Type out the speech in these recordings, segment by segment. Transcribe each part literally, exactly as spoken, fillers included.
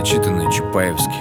Начитанный Чапаевский.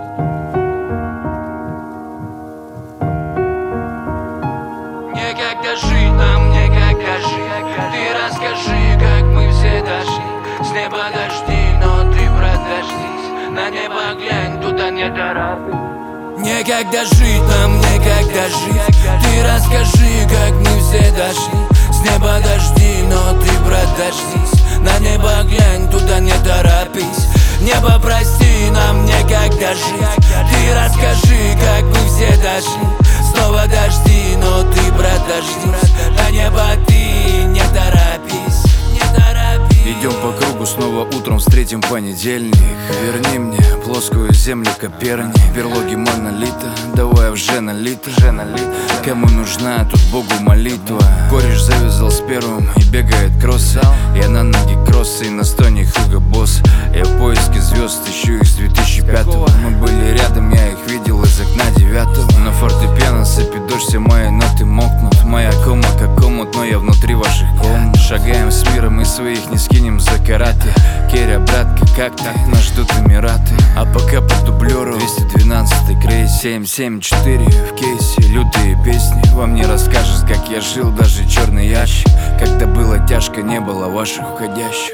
Некогда жить нам, некогда жить. Ты расскажи, как мы все дошли. С неба дожди, но ты продождись. На небо глянь, туда не торопись. Некогда жить нам, некогда жить. Ты расскажи, как мы все дошли. С неба дожди, но ты продождись. На небо глянь, туда не торопись. Небо, прости, нам некогда жить. Ты расскажи, как мы все дошли. Снова дожди, но ты продождись. На небо ты не торопись, не торопись. Идем по кругу, снова утром встретим понедельник. Верни мне плоскую землю Коперник. Берлоги монолита, давай уже налито. Кому нужна тут Богу молитва? Кореш завязал с первым и бегает кроссы. Я на ноги кроссы и на стоне Hugo Boss. Я в поиске звезд, ищу их с две тысячи пятого. Мы были рядом, я их видел из окна девятого. На фортепиано сыпет дождь, все мои ноты мокнут. Моя кома как омут, но я внутри ваших комнат. Шагаем с миром и своих не скинем за карате. Керя, братка, как ты? Нас ждут Эмираты. А пока по дублеру двести двенадцатый крейс семь семь четыре в кейсе. Лютые песни, вам не расскажешь, как я жил, даже черный ящик. Когда было тяжко, не было ваших уходящих.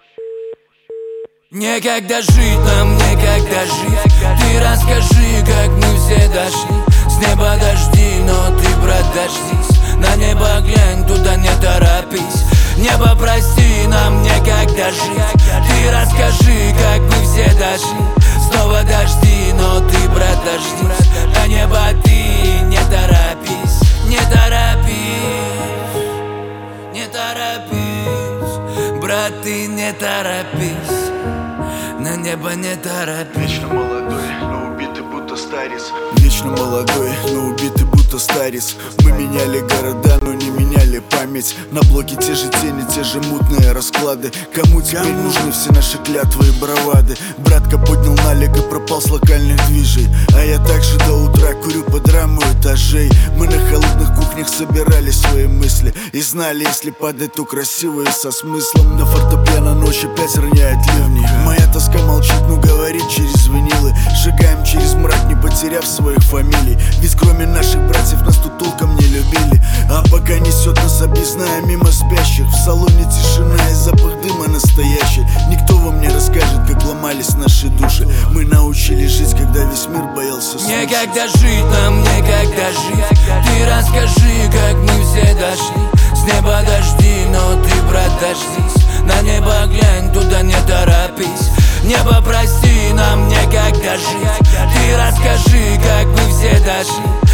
Некогда жить нам, некогда жить. Ты расскажи, как мы все дошли. С неба дожди, но ты продождись. На небо глянь, туда не торопись. Небо, прости, нам некогда жить. Ты расскажи, как мы все дошли. Снова дожди, но ты продождись. На небо ты не торопись, не торопись, не торопись. Брат, ты не торопись. На небо не торопись. Вечно молодой, но убитый будто старец. Вечно молодой, но убитый будто старец. Мы меняли города, но не меняли память. На блоке те же тени, те же мутные расклады. Кому теперь нужны все наши клятвы и бравады? Братка поднял налег и пропал с локальных движей. А я также до утра курю под раму этажей. Мы на холодных кухнях собирали свои мысли и знали, если падать, то красиво и со смыслом. На фортепиано ночь опять роняет ливни. Моя тоска молчит, но говорит через винилы. Шагаем через мрак, не потеряв своих фамилий. Ведь кроме наших братьев нас тут толком не любили. А пока несет нас объездная мимо спящих. В салоне тишина и запах дыма настоящий. Никто вам не расскажет, как ломались наши души. Мы научились жить, когда весь мир боялся слушать. Некогда жить нам, некогда жить. Ты расскажи, как мы все дошли. С неба дожди, но ты продождись. На небо глянь, туда не торопись. Небо, прости, нам некогда жить. Ты расскажи, как мы все дошли.